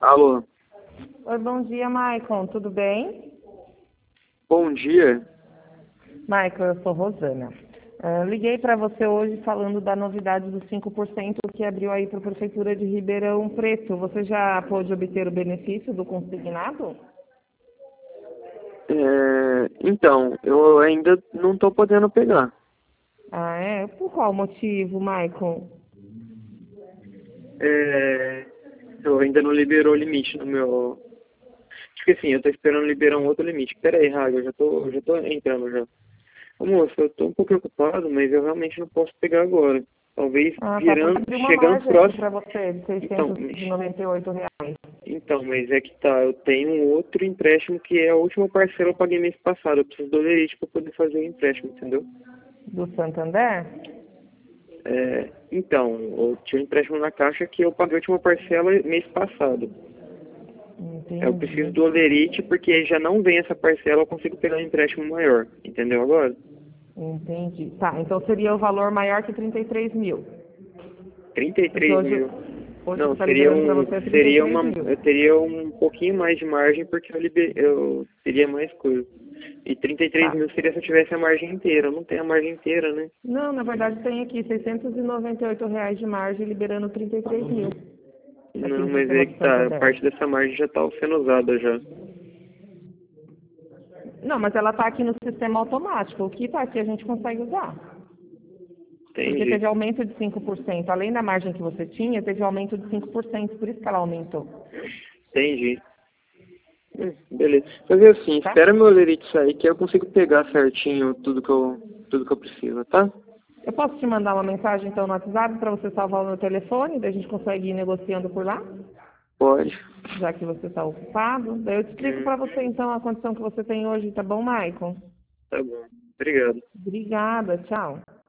Alô, Oi, bom dia, Maicon. Tudo bem? bom dia. Maicon, eu sou Rosana. Liguei para você hoje falando da novidade dos 5% que abriu aí para a Prefeitura de Ribeirão Preto. Você já pôde obter o benefício do consignado? Então, eu ainda não estou podendo pegar. Ah, é? Por qual motivo, Maicon? É, eu ainda não liberou o limite no meu. Acho que assim, eu estou esperando liberar um outro limite. Pera aí, Raga, eu já tô entrando já. Ô, moça, eu estou um pouco preocupado, mas eu realmente não posso pegar agora. Talvez Ah, tá, porque virando, abriu uma chegando margem aqui próximo. para você de Então, R$ 698. mas é que tá, eu tenho um outro empréstimo que é a última parcela eu paguei mês passado. Eu preciso do lerite para poder fazer o empréstimo, entendeu? Do Santander? Então, eu tinha um empréstimo na Caixa que eu paguei a última parcela mês passado. Eu preciso Entendi. do Olerite porque já não vem essa parcela, eu consigo pegar um empréstimo maior. Entendeu agora? Entendi. Tá, então seria o valor maior que 33 mil. Trinta e Porque três hoje, mil. hoje o que Não, está liberando para você é 33 eu mil. teria um pouquinho mais de margem porque eu teria mais coisa. E 33 Tá. mil seria se eu tivesse a margem inteira. Eu não tenho a margem inteira, né? Não, na verdade tem aqui R$ 698 de margem, liberando 33 mil aqui Não, no mas é sistema que do tá, Santander. parte dessa margem já está sendo usada já. Não, mas ela está aqui no sistema automático. O que está aqui a gente consegue usar. Porque Entendi. teve aumento de 5%. Além da margem que você tinha, teve aumento de 5%. Por isso que ela aumentou. Entendi. Beleza. Fazer assim, Tá? espera meu lerite sair que eu consigo pegar certinho tudo que eu preciso, tá? Eu posso te mandar uma mensagem então no WhatsApp para você salvar o meu telefone, daí a gente consegue ir negociando por lá, Pode. já que você está ocupado. Daí eu te explico Hum, para você então a condição que você tem hoje, tá bom, Maicon? tá bom. Obrigado. Obrigada, tchau.